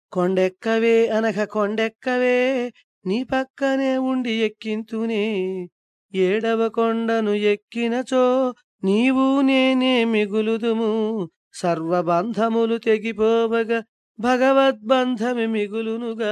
కొండెక్కవే అనగ కొండెక్కవే నీ పక్కనే ఉండి ఎక్కింతునే ఏడవ కొండను ఎక్కినచో నీవు నేనే మిగులుదుము సర్వబంధములు తెగిపోవగా భగవద్బంధమి మిగులునుగా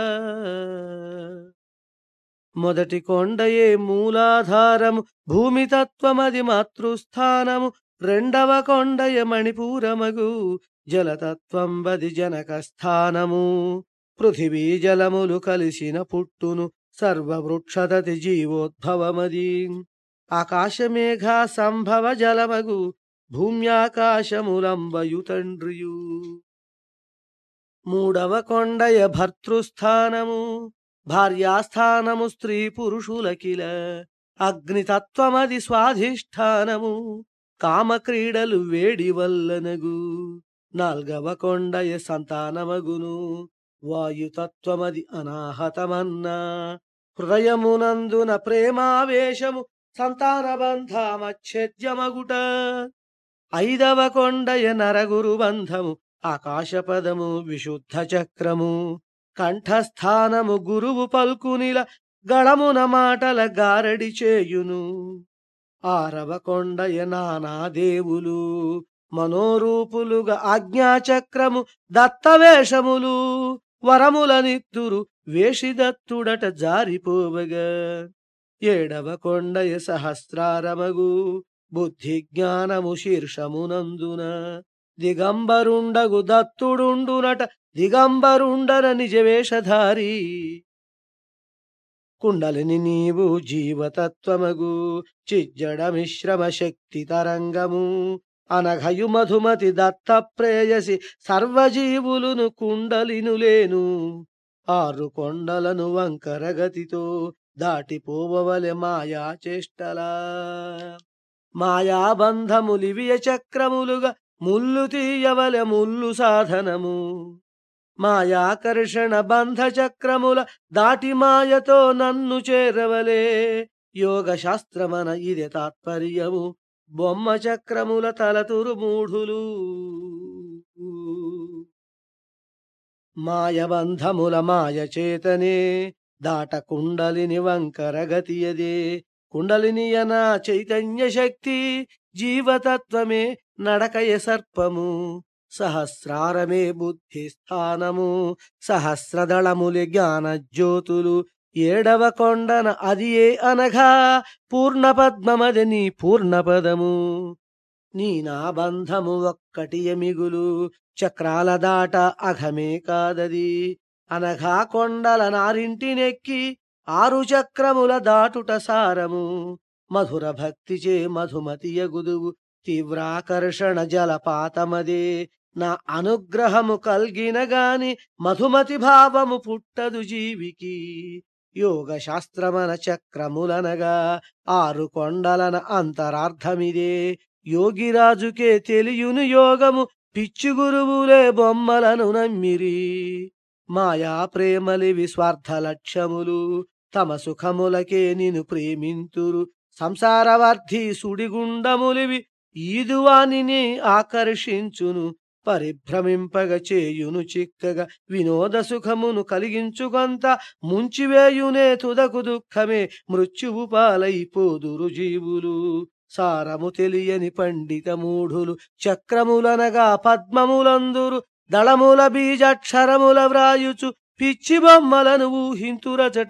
మొదటి కొండయే మూలాధారము భూమితత్వమది మాతృస్థానము రెండవ కొండయ మణిపూరమగు జలతత్వం బది జనక స్థానము పృథివీ జలములు కలిసిన పుట్టును సర్వవృక్షదతి జీవోద్భవమది ఆకాశమేఘా సంభవ జలమగు భూమ్యాకాశములంబయు తండ్రియు మూడవ కొండయ భర్తృస్థానము భార్యాస్థానము స్త్రీ పురుషులకిల అగ్నితత్వమది స్వాధిష్టానము కామక్రీడలు వేడి వల్లనగు నాల్గవ కొండయ సంతానమగును వాయుతత్వమది అనాహతమన్నా హృదయమునందున ప్రేమావేశము సంతానబంధమచ్ఛేద్యమగుట ఐదవ కొండయ నరగురు బంధము ఆకాశపదము విశుద్ధ చక్రము కంఠస్థానము గురువు పల్కునిల గళమున మాటల గారడి చేయును ఆరవ కొండయ నానాదేవులు మనోరూపులుగా ఆజ్ఞాచక్రము దత్తవేషములు వరములనిత్తురు వేషిదత్తుడట జారిపోవగా ఏడవ కొండయ సహస్రారమగు బుద్ధి జ్ఞానము శీర్షమునందున దిగంబరుండగు దత్తుడుండునట దిగంబరుండర నిజవేషధారి కుండలిని నీవు జీవతత్వమగు చిజ్జడ మిశ్రమ శక్తి తరంగము అనఘయు మధుమతి దత్త ప్రేయసి సర్వజీవులును కుండలినులేను ఆరు కొండలను వంకరగతితో దాటిపోవవలె మాయా చేష్టలా మాయాబంధములివియ చక్రములుగా ముల్లు తీయవలె ముల్లు సాధనము మాయాకర్షణ బంధ చక్రముల దాటి మాయతో నన్ను చేరవలే యోగ శాస్త్రమన ఇదే తాత్పర్యము బొమ్మ చక్రముల తలతురు మూఢులు మాయబంధముల మాయ చేతనే దాట కుండలిని వంకరగతియదే కుండలినియన చైతన్య శక్తి జీవతత్వమే నడకయ సర్పము సహస్రారమే బుద్ధి స్థానము సహస్రదళములి జ్ఞాన జ్యోతులు ఏడవ కొండన అది ఏ అనగా పూర్ణపద్మమది నీ పూర్ణపదము నీ నా బంధము ఒక్కటి ఎమిగులు చక్రాల దాట అఘమే కాదది అనగా కొండల నారింటినెక్కి ఆరు చక్రముల దాటుట సారము మధుర భక్తిచే మధుమతియగుదువు తీవ్రాకర్షణ జలపాతమదే నా అనుగ్రహము కల్గిన గాని మధుమతి భావము పుట్టదు జీవికి యోగ శాస్త్రమన చక్రములనగా ఆరు కొండలన అంతరార్థమిదే యోగిరాజుకే తెలియును యోగము పిచ్చి గురువులే బొమ్మలను నమ్మిరి మాయా ప్రేమలివి స్వార్థ లక్ష్యములు తమ సుఖములకే నిన్ను ప్రేమింతురు సంసారవర్ధి సుడిగుండములివి ఈదువానిని ఆకర్షించును పరిభ్రమింపగ చేయును చిక్కగా వినోద సుఖమును కలిగించుకొంత ముంచివేయునే తుదకు దుఃఖమే మృత్యువు పాలైపోదురు జీవులు సారము తెలియని పండిత మూఢులు చక్రములనగా పద్మములందురు దళముల బీజాక్షరముల వ్రాయుచు పిచ్చి బొమ్మలను ఊహింతురచట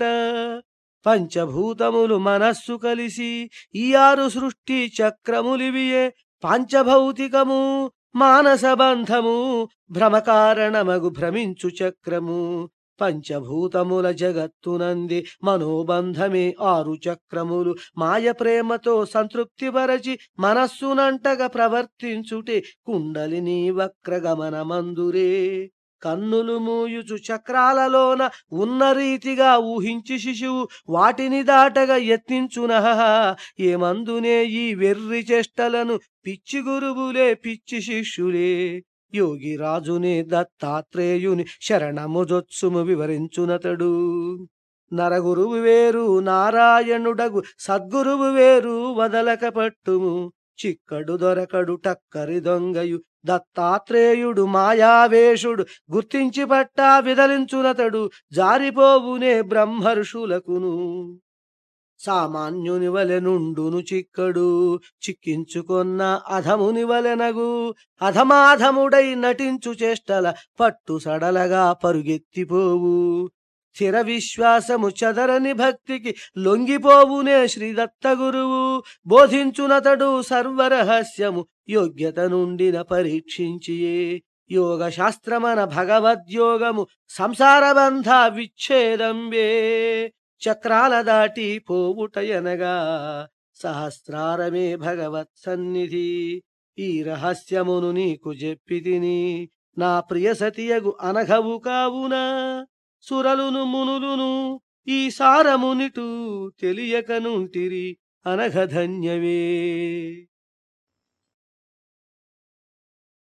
పంచభూతములు మనస్సు కలిసి ఈ ఆరు సృష్టి చక్రములివియే పంచభౌతికము మానస బంధము భ్రమకారణమగు భ్రమించు చక్రము పంచభూతముల జగత్తునంది మనోబంధమే ఆరు చక్రములు మాయ ప్రేమతో సంతృప్తిపరచి మనస్సునంటగా ప్రవర్తించుటే కుండలిని వక్రగమనమందురే కన్నులు మూయుచు చక్రాలలోన ఉన్న రీతిగా ఊహించి శిశువు వాటిని దాటగా యత్నించునహ ఏమందునే ఈ వెర్రి చేష్టలను పిచ్చి గురువులే పిచ్చి శిష్యులే యోగి రాజునే దత్తాత్రేయుని శరణముజొత్సుము వివరించునతడు నరగురువు వేరు నారాయణుడగు సద్గురువు వేరు వదలక పట్టుము చిక్కడు దొరకడు టక్కరి దొంగయు దత్తాత్రేయుడు మాయావేషుడు గుర్తించి పట్టా విదలించునతడు జారిపోవునే బ్రహ్మర్షులకును. సామాన్యుని వలె నుండును చిక్కడు చిక్కించుకొన్న అధముని వలెనగు అధమాధముడై నటించు చేష్టల పట్టు సడలగా పరుగెత్తిపోవు. స్థిర విశ్వాసము చదరని భక్తికి లొంగిపోవునే శ్రీదత్త గురువు. బోధించునతడు సర్వరహస్యము యోగ్యత నుండిన పరీక్షించియే. యోగ శాస్త్రమన భగవద్యోగము సంసార బంధ విచ్ఛేదంబే. చక్రాల దాటి పోవుటయనగా సహస్రారమే భగవత్ సన్నిధి. ఈ రహస్యమును నీకు చెప్పితిని, నా ప్రియ సతియగు అనఘవు కావున. సురలును మునులును ఈ సారమునిటు తెలియకనుంటిరి అనఘ ధన్యవే.